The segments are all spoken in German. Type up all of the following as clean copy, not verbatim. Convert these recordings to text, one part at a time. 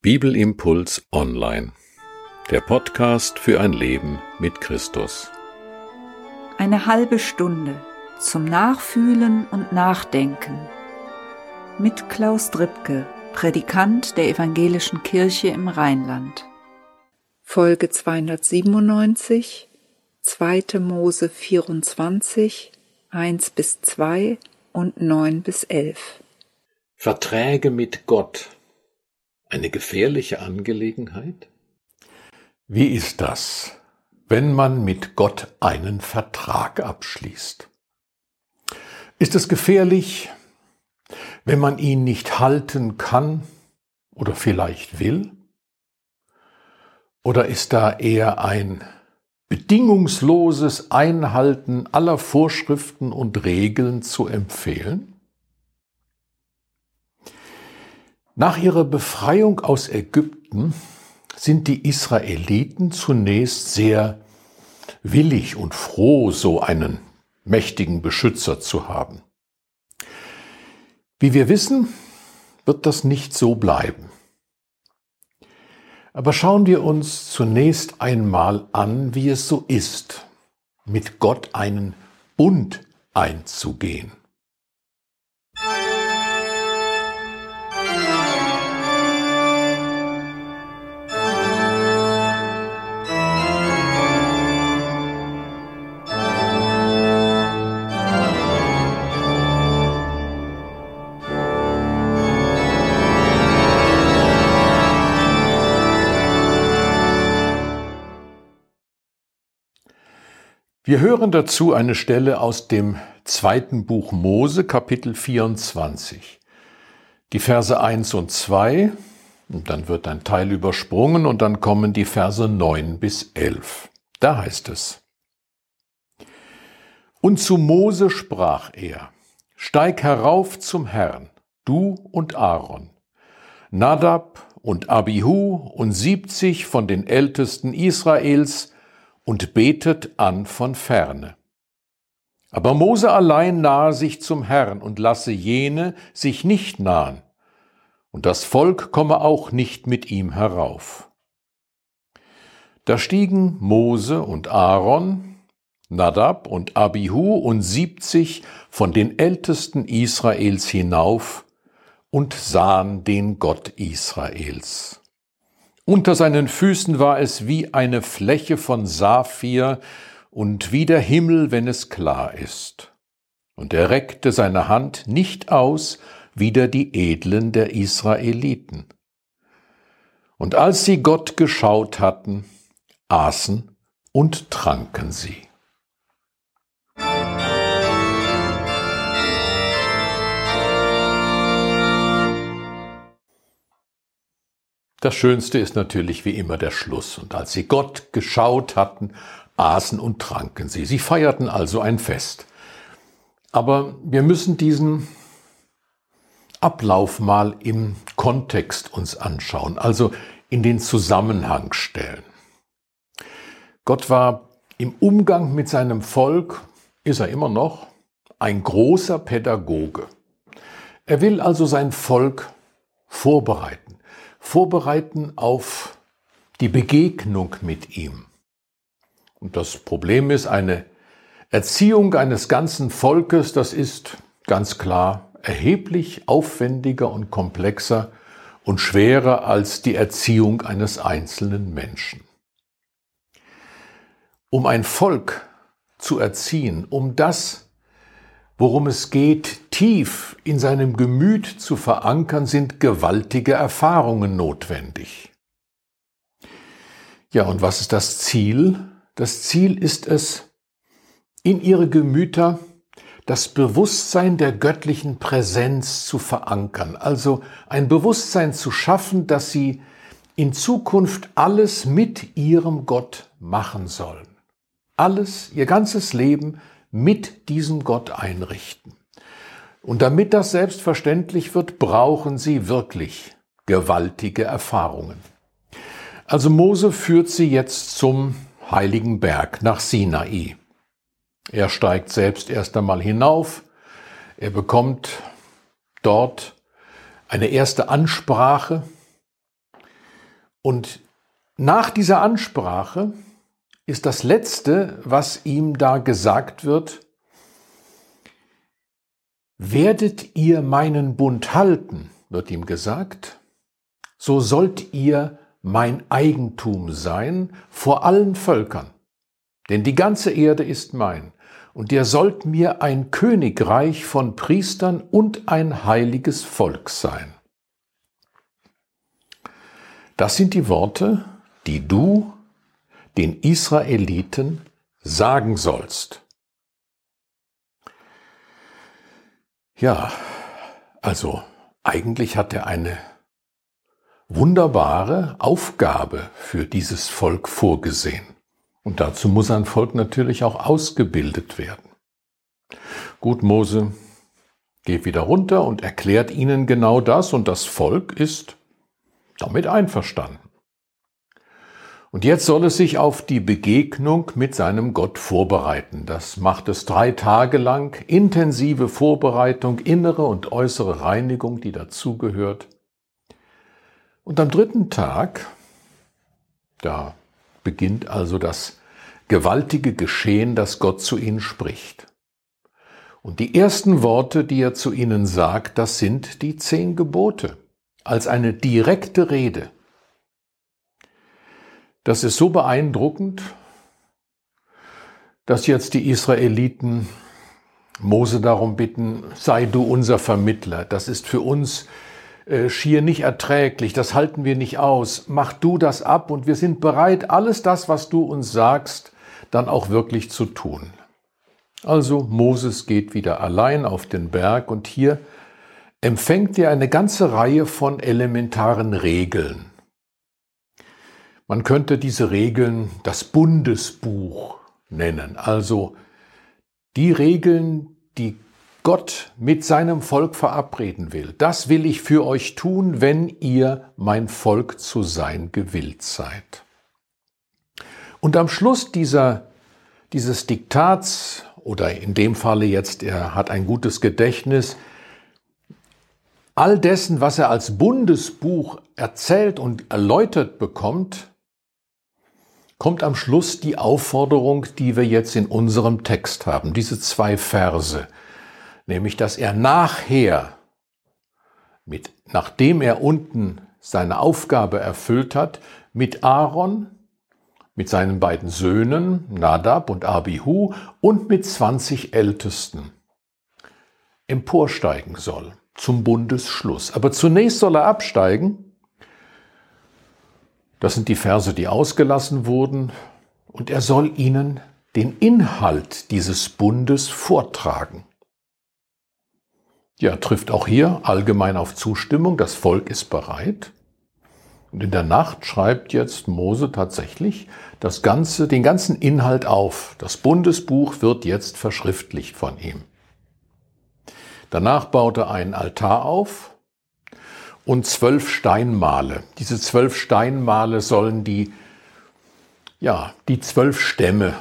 Bibelimpuls Online, der Podcast für ein Leben mit Christus. Eine halbe Stunde zum Nachfühlen und Nachdenken mit Klaus Dripke, Predikant der Evangelischen Kirche im Rheinland. Folge 297, 2. Mose 24, 1-2 und 9-11. Verträge mit Gott. Eine gefährliche Angelegenheit? Wie ist das, wenn man mit Gott einen Vertrag abschließt? Ist es gefährlich, wenn man ihn nicht halten kann oder vielleicht will? Oder ist da eher ein bedingungsloses Einhalten aller Vorschriften und Regeln zu empfehlen? Nach ihrer Befreiung aus Ägypten sind die Israeliten zunächst sehr willig und froh, so einen mächtigen Beschützer zu haben. Wie wir wissen, wird das nicht so bleiben. Aber schauen wir uns zunächst einmal an, wie es so ist, mit Gott einen Bund einzugehen. Wir hören dazu eine Stelle aus dem 2. Buch Mose, Kapitel 24. Die Verse 1 und 2, und dann wird ein Teil übersprungen und dann kommen die Verse 9-11. Da heißt es: Und zu Mose sprach er: Steig herauf zum Herrn, du und Aaron, Nadab und Abihu und 70 von den Ältesten Israels, und betet an von ferne. Aber Mose allein nahe sich zum Herrn und lasse jene sich nicht nahen, und das Volk komme auch nicht mit ihm herauf. Da stiegen Mose und Aaron, Nadab und Abihu und 70 von den Ältesten Israels hinauf und sahen den Gott Israels. Unter seinen Füßen war es wie eine Fläche von Saphir und wie der Himmel, wenn es klar ist. Und er reckte seine Hand nicht aus, wider die Edlen der Israeliten. Und als sie Gott geschaut hatten, aßen und tranken sie. Das Schönste ist natürlich wie immer der Schluss. Und als sie Gott geschaut hatten, aßen und tranken sie. Sie feierten also ein Fest. Aber wir müssen diesen Ablauf mal im Kontext uns anschauen, also in den Zusammenhang stellen. Gott war im Umgang mit seinem Volk, ist er immer noch, ein großer Pädagoge. Er will also sein Volk vorbereiten auf die Begegnung mit ihm. Und das Problem ist, eine Erziehung eines ganzen Volkes, das ist ganz klar erheblich aufwendiger und komplexer und schwerer als die Erziehung eines einzelnen Menschen. Um ein Volk zu erziehen, um das, worum es geht, tief in seinem Gemüt zu verankern, sind gewaltige Erfahrungen notwendig. Ja, und was ist das Ziel? Das Ziel ist es, in ihre Gemüter das Bewusstsein der göttlichen Präsenz zu verankern, also ein Bewusstsein zu schaffen, dass sie in Zukunft alles mit ihrem Gott machen sollen. Alles, ihr ganzes Leben mit diesem Gott einrichten. Und damit das selbstverständlich wird, brauchen sie wirklich gewaltige Erfahrungen. Also Mose führt sie jetzt zum heiligen Berg nach Sinai. Er steigt selbst erst einmal hinauf. Er bekommt dort eine erste Ansprache Und nach dieser Ansprache ist das Letzte, was ihm da gesagt wird: Werdet ihr meinen Bund halten, wird ihm gesagt, so sollt ihr mein Eigentum sein vor allen Völkern. Denn die ganze Erde ist mein, und ihr sollt mir ein Königreich von Priestern und ein heiliges Volk sein. Das sind die Worte, die du den Israeliten sagen sollst. Ja, also eigentlich hat er eine wunderbare Aufgabe für dieses Volk vorgesehen. Und dazu muss ein Volk natürlich auch ausgebildet werden. Gut, Mose geht wieder runter und erklärt ihnen genau das, und das Volk ist damit einverstanden. Und jetzt soll es sich auf die Begegnung mit seinem Gott vorbereiten. Das macht es 3 Tage lang, intensive Vorbereitung, innere und äußere Reinigung, die dazugehört. Und am 3. Tag, da beginnt also das gewaltige Geschehen, dass Gott zu ihnen spricht. Und die ersten Worte, die er zu ihnen sagt, das sind die 10 Gebote, als eine direkte Rede. Das ist so beeindruckend, dass jetzt die Israeliten Mose darum bitten: Sei du unser Vermittler, das ist für uns schier nicht erträglich, das halten wir nicht aus, mach du das ab, und wir sind bereit, alles das, was du uns sagst, dann auch wirklich zu tun. Also Moses geht wieder allein auf den Berg, und hier empfängt er eine ganze Reihe von elementaren Regeln. Man könnte diese Regeln das Bundesbuch nennen, also die Regeln, die Gott mit seinem Volk verabreden will. Das will ich für euch tun, wenn ihr mein Volk zu sein gewillt seid. Und am Schluss dieses Diktats, oder in dem Falle jetzt, er hat ein gutes Gedächtnis, all dessen, was er als Bundesbuch erzählt und erläutert bekommt, kommt am Schluss die Aufforderung, die wir jetzt in unserem Text haben, diese 2 Verse. Nämlich, dass er nachher, nachdem er unten seine Aufgabe erfüllt hat, mit Aaron, mit seinen beiden Söhnen, Nadab und Abihu, und mit 20 Ältesten emporsteigen soll zum Bundesschluss. Aber zunächst soll er absteigen. Das sind die Verse, die ausgelassen wurden. Und er soll ihnen den Inhalt dieses Bundes vortragen. Ja, trifft auch hier allgemein auf Zustimmung. Das Volk ist bereit. Und in der Nacht schreibt jetzt Mose tatsächlich den ganzen Inhalt auf. Das Bundesbuch wird jetzt verschriftlicht von ihm. Danach baut er einen Altar auf und 12 Steinmale. Diese 12 Steinmale sollen die 12 Stämme.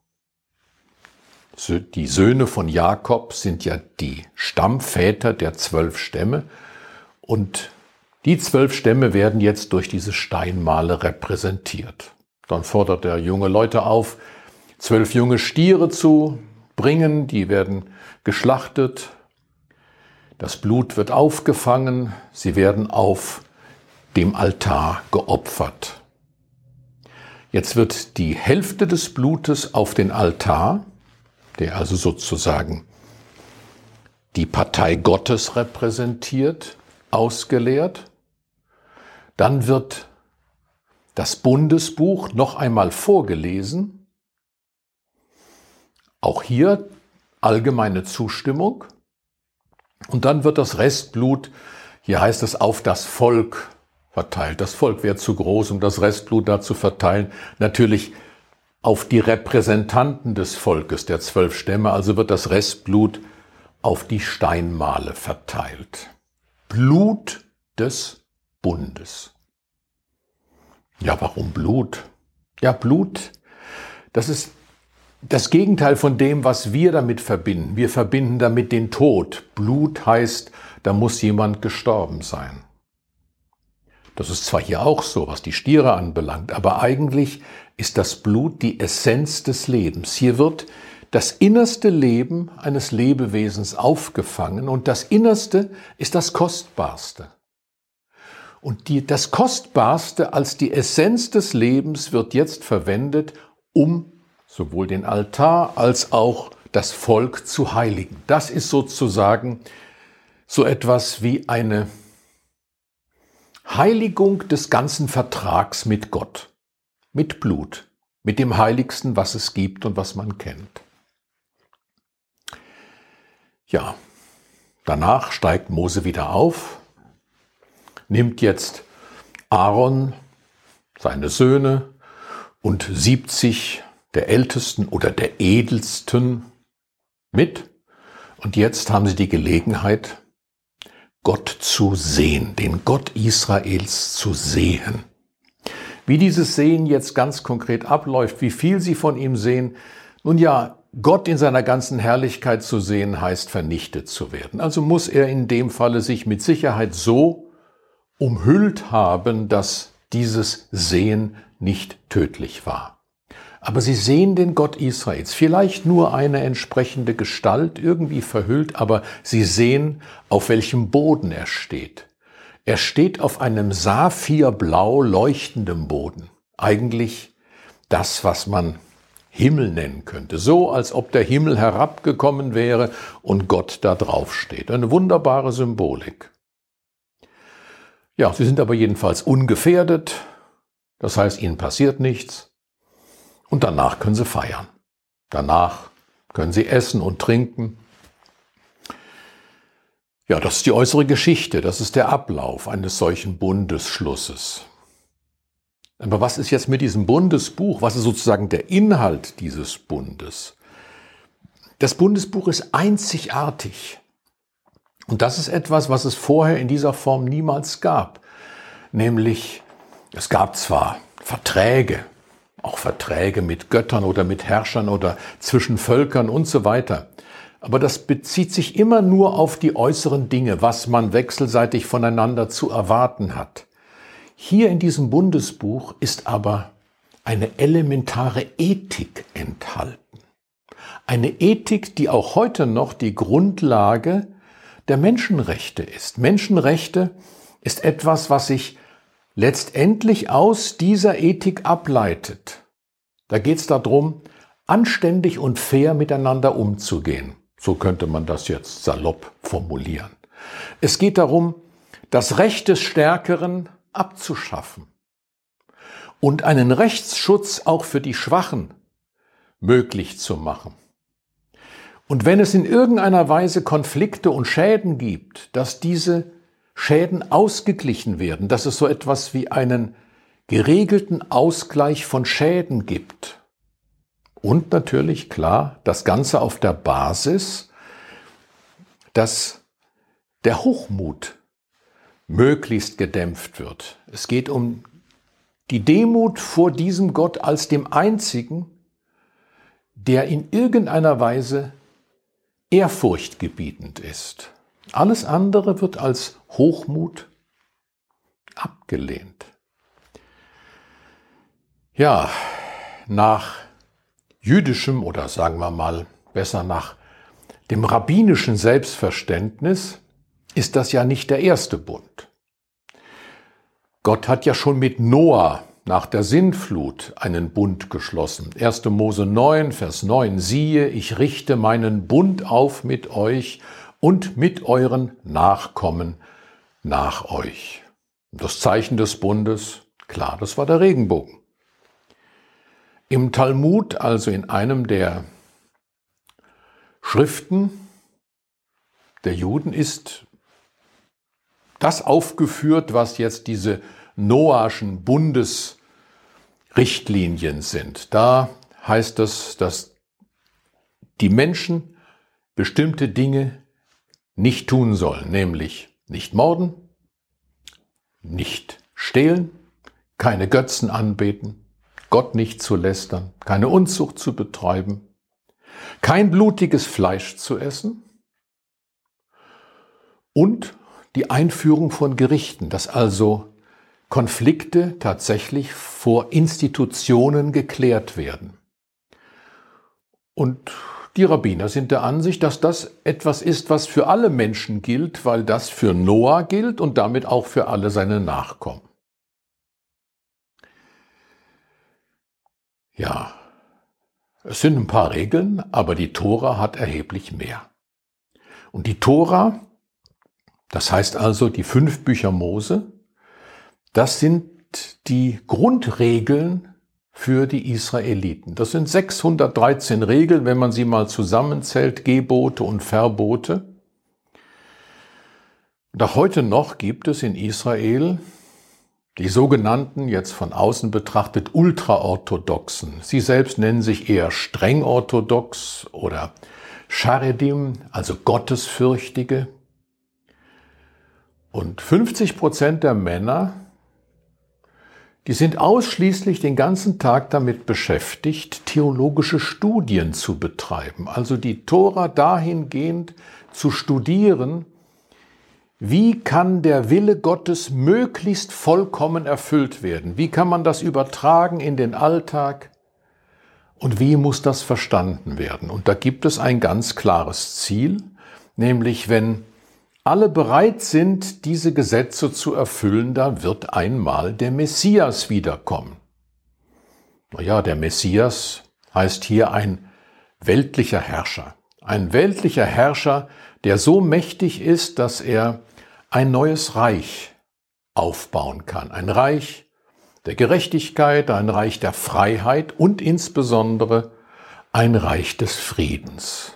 Die Söhne von Jakob sind ja die Stammväter der 12 Stämme, und die 12 Stämme werden jetzt durch diese Steinmale repräsentiert. Dann fordert er junge Leute auf, 12 junge Stiere zu bringen, die werden geschlachtet, das Blut wird aufgefangen, sie werden auf dem Altar geopfert. Jetzt wird die Hälfte des Blutes auf den Altar, der also sozusagen die Partei Gottes repräsentiert, ausgeleert. Dann wird das Bundesbuch noch einmal vorgelesen. Auch hier allgemeine Zustimmung. Und dann wird das Restblut, hier heißt es, auf das Volk verteilt. Das Volk wäre zu groß, um das Restblut da zu verteilen. Natürlich auf die Repräsentanten des Volkes, der 12 Stämme, also wird das Restblut auf die Steinmale verteilt. Blut des Bundes. Ja, warum Blut? Ja, Blut, das ist das Gegenteil von dem, was wir damit verbinden. Wir verbinden damit den Tod. Blut heißt, da muss jemand gestorben sein. Das ist zwar hier auch so, was die Stiere anbelangt, aber eigentlich ist das Blut die Essenz des Lebens. Hier wird das innerste Leben eines Lebewesens aufgefangen und das Innerste ist das Kostbarste. Und das Kostbarste als die Essenz des Lebens wird jetzt verwendet, um sowohl den Altar als auch das Volk zu heiligen. Das ist sozusagen so etwas wie eine Heiligung des ganzen Vertrags mit Gott, mit Blut, mit dem Heiligsten, was es gibt und was man kennt. Ja, danach steigt Mose wieder auf, nimmt jetzt Aaron, seine Söhne und 70 der Ältesten oder der Edelsten mit. Und jetzt haben sie die Gelegenheit, Gott zu sehen, den Gott Israels zu sehen. Wie dieses Sehen jetzt ganz konkret abläuft, wie viel sie von ihm sehen, nun ja, Gott in seiner ganzen Herrlichkeit zu sehen, heißt vernichtet zu werden. Also muss er in dem Falle sich mit Sicherheit so umhüllt haben, dass dieses Sehen nicht tödlich war. Aber sie sehen den Gott Israels, vielleicht nur eine entsprechende Gestalt, irgendwie verhüllt, aber sie sehen, auf welchem Boden er steht. Er steht auf einem saphirblau leuchtendem Boden. Eigentlich das, was man Himmel nennen könnte. So, als ob der Himmel herabgekommen wäre und Gott da drauf steht. Eine wunderbare Symbolik. Ja, sie sind aber jedenfalls ungefährdet. Das heißt, ihnen passiert nichts. Und danach können sie feiern. Danach können sie essen und trinken. Ja, das ist die äußere Geschichte. Das ist der Ablauf eines solchen Bundesschlusses. Aber was ist jetzt mit diesem Bundesbuch? Was ist sozusagen der Inhalt dieses Bundes? Das Bundesbuch ist einzigartig. Und das ist etwas, was es vorher in dieser Form niemals gab. Nämlich, es gab zwar Verträge, auch Verträge mit Göttern oder mit Herrschern oder zwischen Völkern und so weiter. Aber das bezieht sich immer nur auf die äußeren Dinge, was man wechselseitig voneinander zu erwarten hat. Hier in diesem Bundesbuch ist aber eine elementare Ethik enthalten. Eine Ethik, die auch heute noch die Grundlage der Menschenrechte ist. Menschenrechte ist etwas, was sich letztendlich aus dieser Ethik ableitet. Da geht es darum, anständig und fair miteinander umzugehen. So könnte man das jetzt salopp formulieren. Es geht darum, das Recht des Stärkeren abzuschaffen und einen Rechtsschutz auch für die Schwachen möglich zu machen. Und wenn es in irgendeiner Weise Konflikte und Schäden gibt, dass diese Schäden ausgeglichen werden, dass es so etwas wie einen geregelten Ausgleich von Schäden gibt. Und natürlich, klar, das Ganze auf der Basis, dass der Hochmut möglichst gedämpft wird. Es geht um die Demut vor diesem Gott als dem Einzigen, der in irgendeiner Weise ehrfurchtgebietend ist. Alles andere wird als Hochmut abgelehnt. Ja, nach jüdischem oder sagen wir mal besser nach dem rabbinischen Selbstverständnis ist das ja nicht der erste Bund. Gott hat ja schon mit Noah nach der Sintflut einen Bund geschlossen. 1. Mose 9, Vers 9, siehe, ich richte meinen Bund auf mit euch und mit euren Nachkommen nach euch. Das Zeichen des Bundes, klar, das war der Regenbogen. Im Talmud, also in einem der Schriften der Juden, ist das aufgeführt, was jetzt diese noahischen Bundesrichtlinien sind. Da heißt es, dass die Menschen bestimmte Dinge nicht tun sollen, nämlich nicht morden, nicht stehlen, keine Götzen anbeten, Gott nicht zu lästern, keine Unzucht zu betreiben, kein blutiges Fleisch zu essen und die Einführung von Gerichten, dass also Konflikte tatsächlich vor Institutionen geklärt werden. Und die Rabbiner sind der Ansicht, dass das etwas ist, was für alle Menschen gilt, weil das für Noah gilt und damit auch für alle seine Nachkommen. Ja, es sind ein paar Regeln, aber die Tora hat erheblich mehr. Und die Tora, das heißt also die 5 Bücher Mose, das sind die Grundregeln für die Israeliten. Das sind 613 Regeln, wenn man sie mal zusammenzählt, Gebote und Verbote. Und auch heute noch gibt es in Israel die sogenannten, jetzt von außen betrachtet, ultraorthodoxen. Sie selbst nennen sich eher streng orthodox oder Charedim, also Gottesfürchtige. Und 50% der Männer, die sind ausschließlich den ganzen Tag damit beschäftigt, theologische Studien zu betreiben, also die Tora dahingehend zu studieren, wie kann der Wille Gottes möglichst vollkommen erfüllt werden? Wie kann man das übertragen in den Alltag? Und wie muss das verstanden werden? Und da gibt es ein ganz klares Ziel, nämlich wenn alle bereit sind, diese Gesetze zu erfüllen, da wird einmal der Messias wiederkommen. Naja, der Messias heißt hier ein weltlicher Herrscher. Ein weltlicher Herrscher, der so mächtig ist, dass er ein neues Reich aufbauen kann. Ein Reich der Gerechtigkeit, ein Reich der Freiheit und insbesondere ein Reich des Friedens.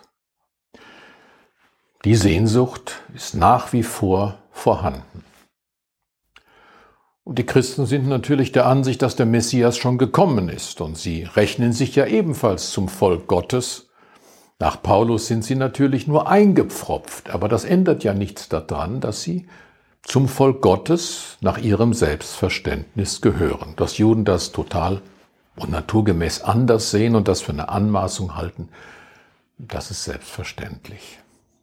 Die Sehnsucht ist nach wie vor vorhanden. Und die Christen sind natürlich der Ansicht, dass der Messias schon gekommen ist und sie rechnen sich ja ebenfalls zum Volk Gottes. Nach Paulus sind sie natürlich nur eingepfropft, aber das ändert ja nichts daran, dass sie zum Volk Gottes nach ihrem Selbstverständnis gehören. Dass Juden das total und naturgemäß anders sehen und das für eine Anmaßung halten, das ist selbstverständlich.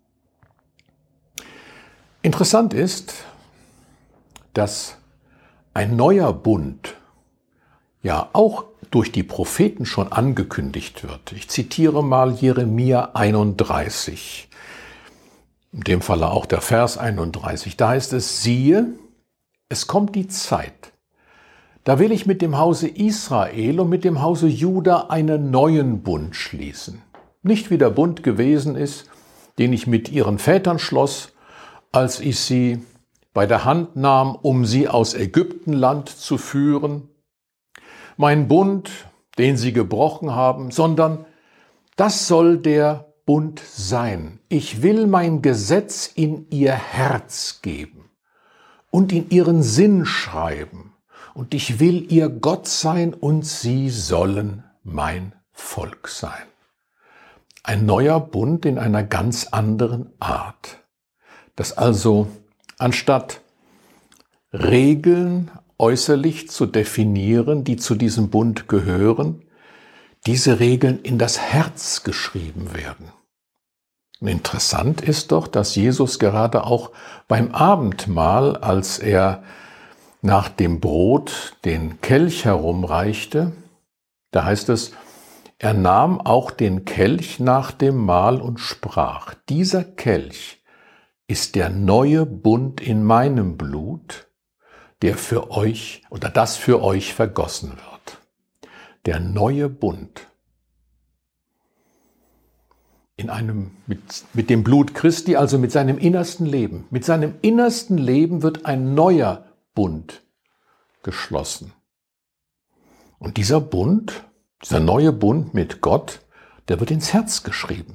Interessant ist, dass ein neuer Bund ja auch durch die Propheten schon angekündigt wird. Ich zitiere mal Jeremia 31, in dem Falle auch der Vers 31. Da heißt es, siehe, es kommt die Zeit, da will ich mit dem Hause Israel und mit dem Hause Juda einen neuen Bund schließen. Nicht wie der Bund gewesen ist, den ich mit ihren Vätern schloss, als ich sie bei der Hand nahm, um sie aus Ägyptenland zu führen, mein Bund, den sie gebrochen haben, sondern das soll der Bund sein. Ich will mein Gesetz in ihr Herz geben und in ihren Sinn schreiben. Und ich will ihr Gott sein und sie sollen mein Volk sein. Ein neuer Bund in einer ganz anderen Art. Dass also anstatt Regeln äußerlich zu definieren, die zu diesem Bund gehören, diese Regeln in das Herz geschrieben werden. Und interessant ist doch, dass Jesus gerade auch beim Abendmahl, als er nach dem Brot den Kelch herumreichte, da heißt es, er nahm auch den Kelch nach dem Mahl und sprach, dieser Kelch ist der neue Bund in meinem Blut, der für euch oder das für euch vergossen wird. Der neue Bund. Mit dem Blut Christi, also mit seinem innersten Leben. Mit seinem innersten Leben wird ein neuer Bund geschlossen. Und dieser Bund, dieser neue Bund mit Gott, der wird ins Herz geschrieben.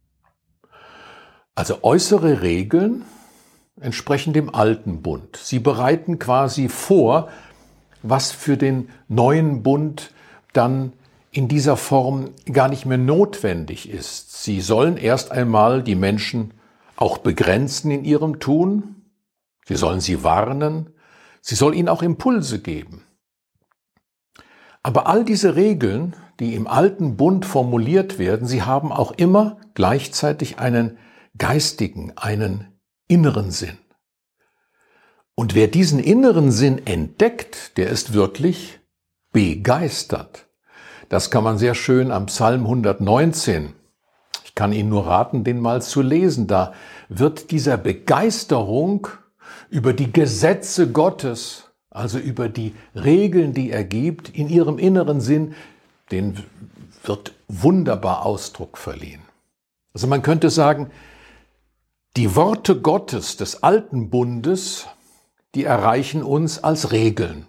Also äußere Regeln entsprechen dem alten Bund. Sie bereiten quasi vor, was für den neuen Bund dann in dieser Form gar nicht mehr notwendig ist. Sie sollen erst einmal die Menschen auch begrenzen in ihrem Tun. Sie sollen sie warnen. Sie soll ihnen auch Impulse geben. Aber all diese Regeln, die im alten Bund formuliert werden, sie haben auch immer gleichzeitig einen geistigen, einen inneren Sinn. Und wer diesen inneren Sinn entdeckt, der ist wirklich begeistert. Das kann man sehr schön am Psalm 119. Ich kann Ihnen nur raten, den mal zu lesen. Da wird dieser Begeisterung über die Gesetze Gottes, also über die Regeln, die er gibt, in ihrem inneren Sinn, den wird wunderbar Ausdruck verliehen. Also man könnte sagen, die Worte Gottes des alten Bundes, die erreichen uns als Regeln.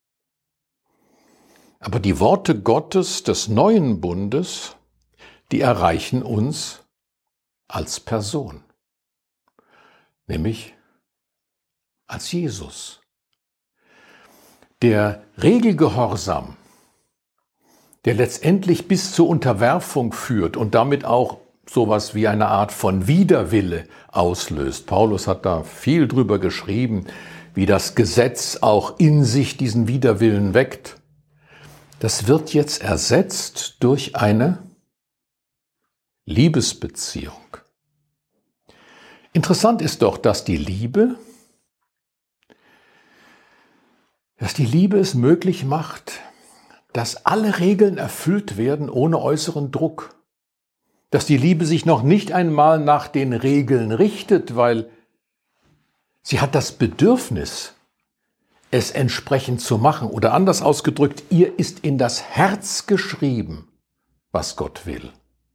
Aber die Worte Gottes des neuen Bundes, die erreichen uns als Person, nämlich als Jesus. Der Regelgehorsam, der letztendlich bis zur Unterwerfung führt und damit auch sowas wie eine Art von Widerwille auslöst. Paulus hat da viel drüber geschrieben, wie das Gesetz auch in sich diesen Widerwillen weckt. Das wird jetzt ersetzt durch eine Liebesbeziehung. Interessant ist doch, dass die Liebe es möglich macht, dass alle Regeln erfüllt werden ohne äußeren Druck. Dass die Liebe sich noch nicht einmal nach den Regeln richtet, weil sie hat das Bedürfnis, es entsprechend zu machen. Oder anders ausgedrückt, ihr ist in das Herz geschrieben, was Gott will.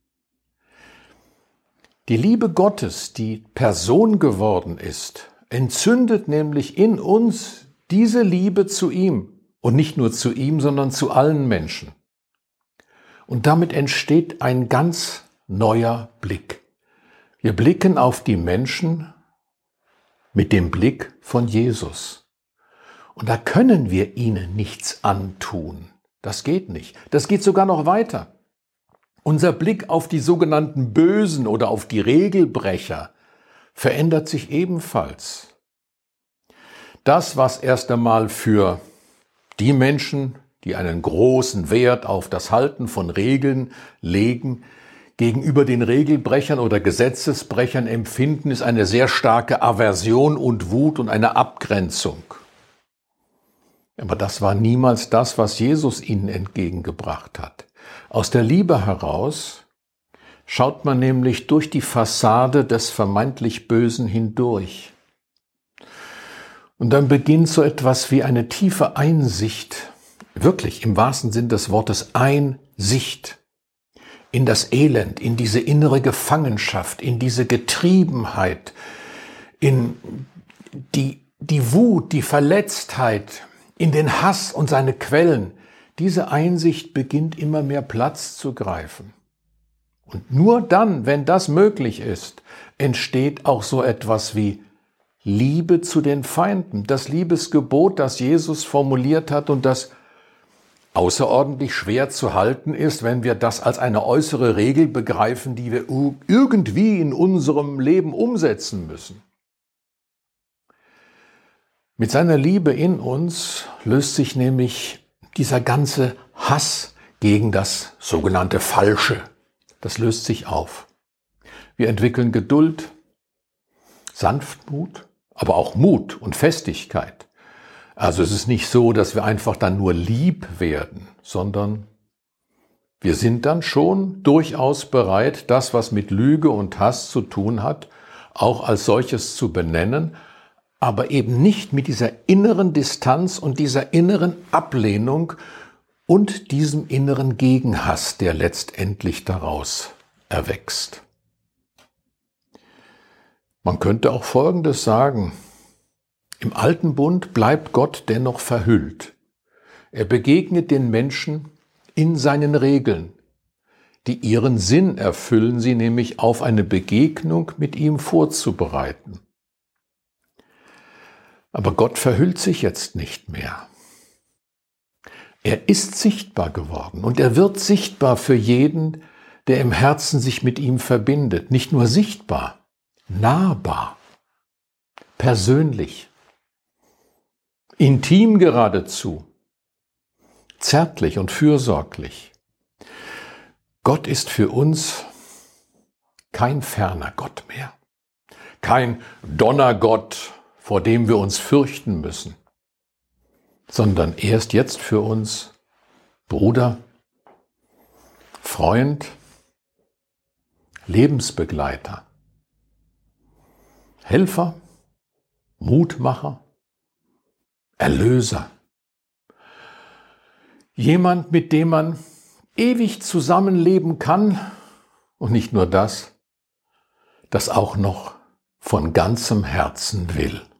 Die Liebe Gottes, die Person geworden ist, entzündet nämlich in uns diese Liebe zu ihm. Und nicht nur zu ihm, sondern zu allen Menschen. Und damit entsteht ein ganz neuer Blick. Wir blicken auf die Menschen mit dem Blick von Jesus. Und da können wir ihnen nichts antun. Das geht nicht. Das geht sogar noch weiter. Unser Blick auf die sogenannten Bösen oder auf die Regelbrecher verändert sich ebenfalls. Das, was erst einmal für die Menschen, die einen großen Wert auf das Halten von Regeln legen, gegenüber den Regelbrechern oder Gesetzesbrechern empfinden, ist eine sehr starke Aversion und Wut und eine Abgrenzung. Aber das war niemals das, was Jesus ihnen entgegengebracht hat. Aus der Liebe heraus schaut man nämlich durch die Fassade des vermeintlich Bösen hindurch. Und dann beginnt so etwas wie eine tiefe Einsicht, wirklich im wahrsten Sinn des Wortes Einsicht, in das Elend, in diese innere Gefangenschaft, in diese Getriebenheit, in die Wut, die Verletztheit, in den Hass und seine Quellen. Diese Einsicht beginnt immer mehr Platz zu greifen. Und nur dann, wenn das möglich ist, entsteht auch so etwas wie Liebe zu den Feinden, das Liebesgebot, das Jesus formuliert hat und das außerordentlich schwer zu halten ist, wenn wir das als eine äußere Regel begreifen, die wir irgendwie in unserem Leben umsetzen müssen. Mit seiner Liebe in uns löst sich nämlich dieser ganze Hass gegen das sogenannte Falsche, das löst sich auf. Wir entwickeln Geduld, Sanftmut, aber auch Mut und Festigkeit. Also es ist nicht so, dass wir einfach dann nur lieb werden, sondern wir sind dann schon durchaus bereit, das, was mit Lüge und Hass zu tun hat, auch als solches zu benennen, aber eben nicht mit dieser inneren Distanz und dieser inneren Ablehnung und diesem inneren Gegenhass, der letztendlich daraus erwächst. Man könnte auch Folgendes sagen: Im alten Bund bleibt Gott dennoch verhüllt. Er begegnet den Menschen in seinen Regeln, die ihren Sinn erfüllen, sie nämlich auf eine Begegnung mit ihm vorzubereiten. Aber Gott verhüllt sich jetzt nicht mehr. Er ist sichtbar geworden und er wird sichtbar für jeden, der im Herzen sich mit ihm verbindet. Nicht nur sichtbar, nahbar, persönlich, intim geradezu, zärtlich und fürsorglich. Gott ist für uns kein ferner Gott mehr, kein Donnergott, vor dem wir uns fürchten müssen, sondern er ist jetzt für uns Bruder, Freund, Lebensbegleiter, Helfer, Mutmacher, Erlöser. Jemand, mit dem man ewig zusammenleben kann und nicht nur das auch noch von ganzem Herzen will.